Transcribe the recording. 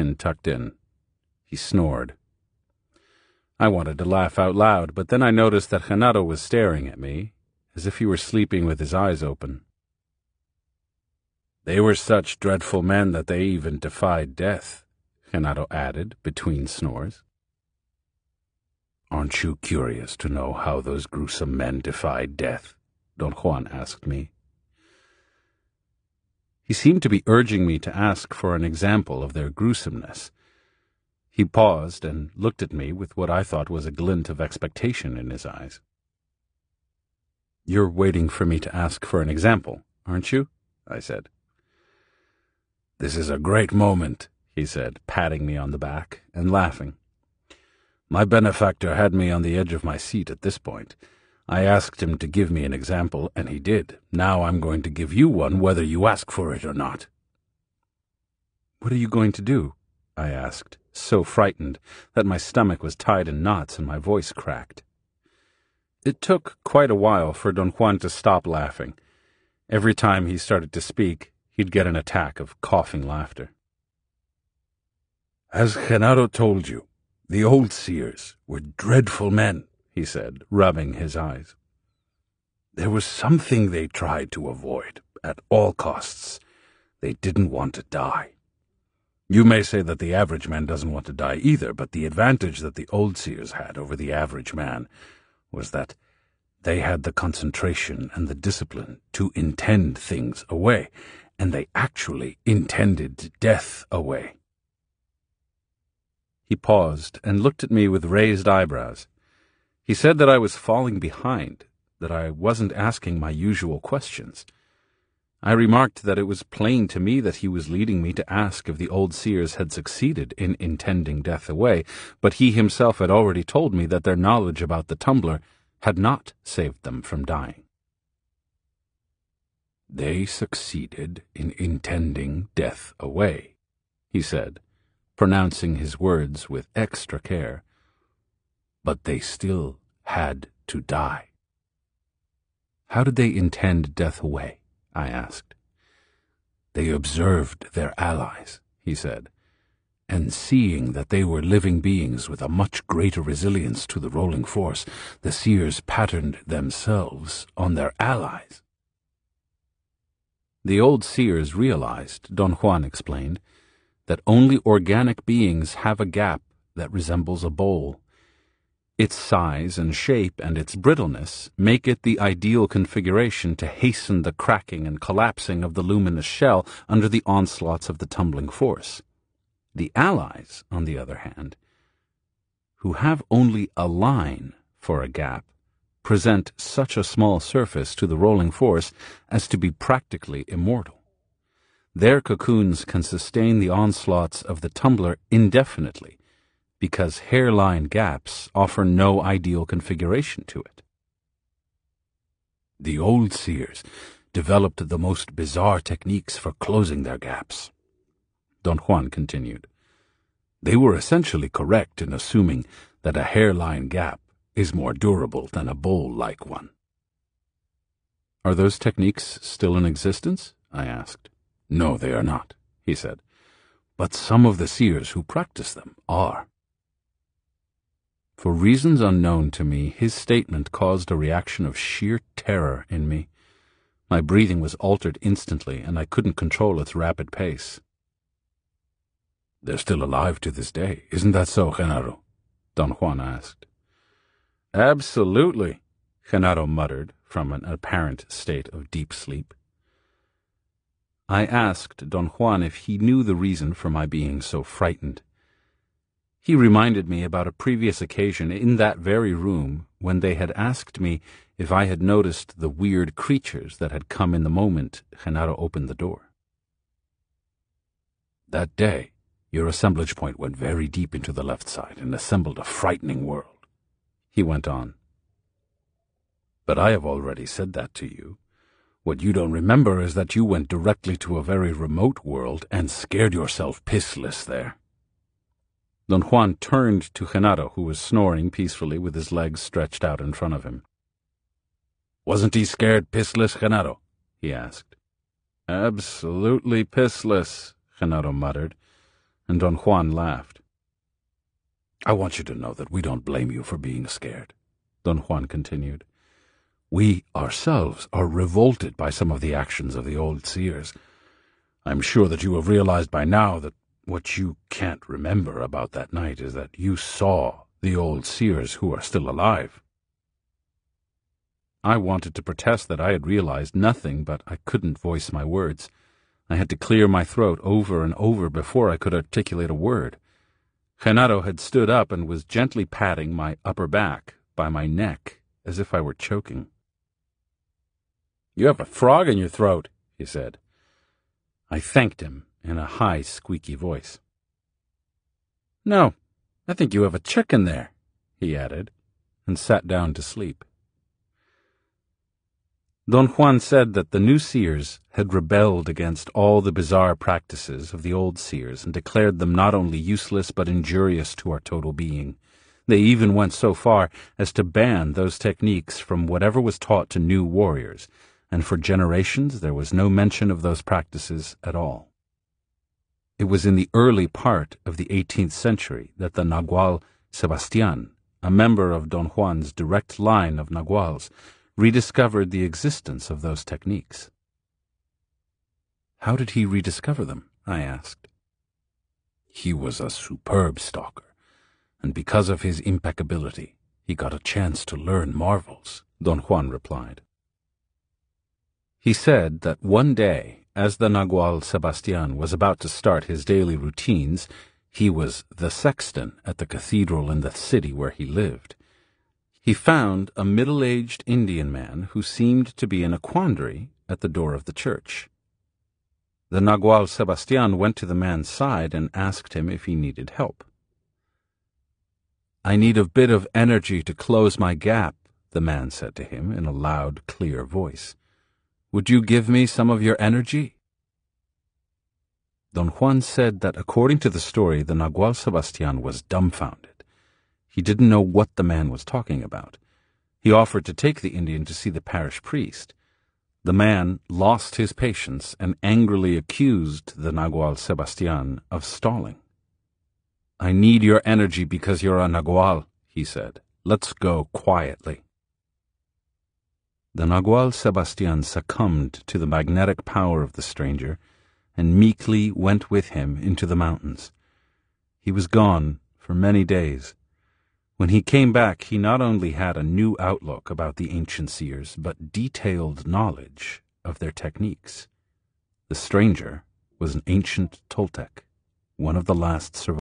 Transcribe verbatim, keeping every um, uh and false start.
chin tucked in. He snored. I wanted to laugh out loud, but then I noticed that Genaro was staring at me, as if he were sleeping with his eyes open. They were such dreadful men that they even defied death, Genaro added between snores. Aren't you curious to know how those gruesome men defied death? Don Juan asked me. He seemed to be urging me to ask for an example of their gruesomeness. He paused and looked at me with what I thought was a glint of expectation in his eyes. You're waiting for me to ask for an example, aren't you? I said. This is a great moment, he said, patting me on the back and laughing. My benefactor had me on the edge of my seat at this point. I asked him to give me an example, and he did. Now I'm going to give you one whether you ask for it or not. What are you going to do? I asked, so frightened that my stomach was tied in knots and my voice cracked. It took quite a while for Don Juan to stop laughing. Every time he started to speak, he'd get an attack of coughing laughter. As Genaro told you, the old seers were dreadful men, he said, rubbing his eyes. There was something they tried to avoid at all costs. They didn't want to die. You may say that the average man doesn't want to die either, but the advantage that the old seers had over the average man was that they had the concentration and the discipline to intend things away, and they actually intended death away. He paused and looked at me with raised eyebrows. He said that I was falling behind, that I wasn't asking my usual questions. I remarked that it was plain to me that he was leading me to ask if the old seers had succeeded in intending death away, but he himself had already told me that their knowledge about the tumbler had not saved them from dying. They succeeded in intending death away, he said, pronouncing his words with extra care. But they still had to die. How did they intend death away? I asked. They observed their allies, he said, and seeing that they were living beings with a much greater resilience to the rolling force, the seers patterned themselves on their allies. The old seers realized, Don Juan explained, that only organic beings have a gap that resembles a bowl. Its size and shape and its brittleness make it the ideal configuration to hasten the cracking and collapsing of the luminous shell under the onslaughts of the tumbling force. The allies, on the other hand, who have only a line for a gap, present such a small surface to the rolling force as to be practically immortal. Their cocoons can sustain the onslaughts of the tumbler indefinitely, because hairline gaps offer no ideal configuration to it. The old seers developed the most bizarre techniques for closing their gaps. Don Juan continued. They were essentially correct in assuming that a hairline gap is more durable than a bowl-like one. Are those techniques still in existence? I asked. No, they are not, he said. But some of the seers who practice them are. For reasons unknown to me, his statement caused a reaction of sheer terror in me. My breathing was altered instantly, and I couldn't control its rapid pace. They're still alive to this day, isn't that so, Genaro? Don Juan asked. Absolutely, Genaro muttered from an apparent state of deep sleep. I asked Don Juan if he knew the reason for my being so frightened. He reminded me about a previous occasion in that very room when they had asked me if I had noticed the weird creatures that had come in the moment Genaro opened the door. That day, your assemblage point went very deep into the left side and assembled a frightening world, he went on. But I have already said that to you. What you don't remember is that you went directly to a very remote world and scared yourself pissless there. Don Juan turned to Genaro, who was snoring peacefully with his legs stretched out in front of him. Wasn't he scared pissless, Genaro? He asked. Absolutely pissless, Genaro muttered, and Don Juan laughed. "I want you to know that we don't blame you for being scared," Don Juan continued. "We ourselves are revolted by some of the actions of the old seers. I'm sure that you have realized by now that what you can't remember about that night is that you saw the old seers who are still alive." I wanted to protest that I had realized nothing, but I couldn't voice my words. I had to clear my throat over and over before I could articulate a word. Genaro had stood up and was gently patting my upper back by my neck, as if I were choking. "You have a frog in your throat," he said. I thanked him in a high, squeaky voice. "No, I think you have a chicken there," he added, and sat down to sleep. Don Juan said that the new seers had rebelled against all the bizarre practices of the old seers and declared them not only useless but injurious to our total being. They even went so far as to ban those techniques from whatever was taught to new warriors, and for generations there was no mention of those practices at all. It was in the early part of the eighteenth century that the Nagual Sebastian, a member of Don Juan's direct line of Naguals, rediscovered the existence of those techniques. "How did he rediscover them?" I asked. "He was a superb stalker, and because of his impeccability, he got a chance to learn marvels," Don Juan replied. He said that one day, as the Nagual Sebastian was about to start his daily routines, he was the sexton at the cathedral in the city where he lived. He found a middle-aged Indian man who seemed to be in a quandary at the door of the church. The Nagual Sebastian went to the man's side and asked him if he needed help. "I need a bit of energy to close my gap," the man said to him in a loud, clear voice. "Would you give me some of your energy?" Don Juan said that according to the story, the Nagual Sebastian was dumbfounded. He didn't know what the man was talking about. He offered to take the Indian to see the parish priest. The man lost his patience and angrily accused the Nagual Sebastian of stalling. "I need your energy because you're a Nagual," he said. "Let's go quietly." The Nagual Sebastian succumbed to the magnetic power of the stranger and meekly went with him into the mountains. He was gone for many days. When he came back, he not only had a new outlook about the ancient seers, but detailed knowledge of their techniques. The stranger was an ancient Toltec, one of the last survivors.